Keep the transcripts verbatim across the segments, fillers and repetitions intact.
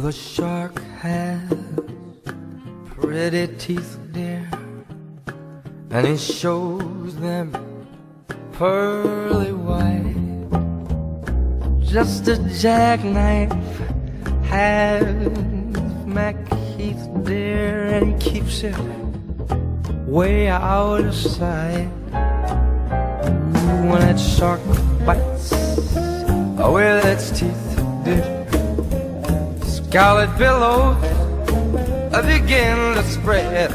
the shark has pretty teeth, dear, and he shows them pearly white. Just a jackknife has Macheath, dear, and he keeps it way out of sight. Ooh, when that shark bites with its teeth, dear, scarlet billows begin to spread.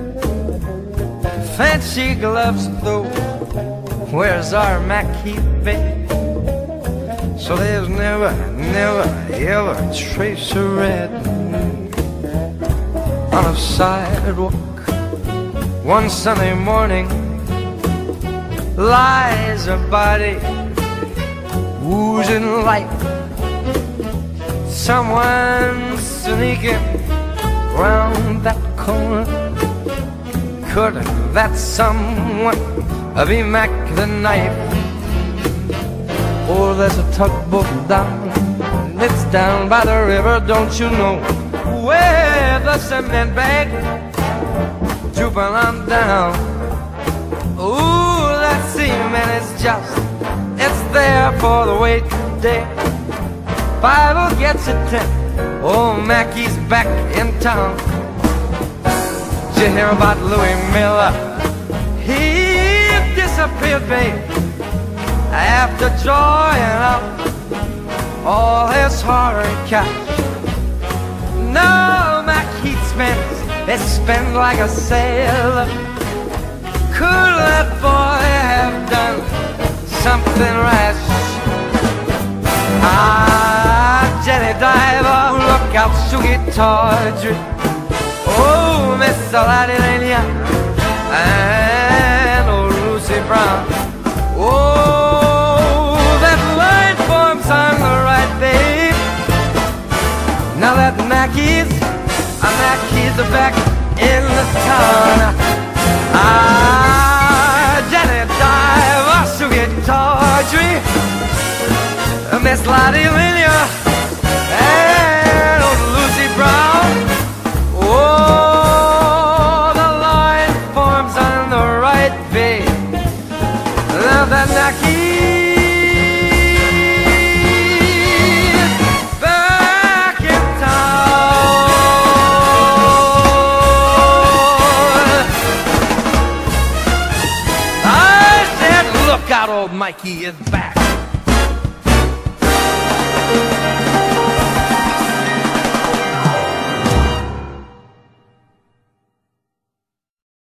Fancy gloves, though, where's our Macheath, babe? So there's never, never, ever a trace of red. On a sidewalk one Sunday morning lies a body oozing life. Someone sneaking round that corner. Could that someone be Mac the Knife? Oh, there's a tugboat down, it's down by the river, don't you know, where the cement bag drooping on down. Ooh, that cement is just, it's there for the wait day. Bible gets it ten, oh, Mackie's back in town. Did you hear about Louis Miller? He disappeared, babe, after drawing up all his hard cash. No, Macheath spends, it spends like a sailor. Could that boy have done something rash? Ah, Jenny Diver, look out, Sugie Tawdry, oh, Miss Lanya, and old Lucy Brown. Oh, that line forms on the right, babe. Now that Mackie's, uh, Mackie's back in the town. Ah, Jenny Diver, Sugie Tawdry, Miss Lottie Linya, and old Lucy Brown. Oh, the line forms on the right, babe. Now that Macheath back in town. I said, look out, old Mikey is back.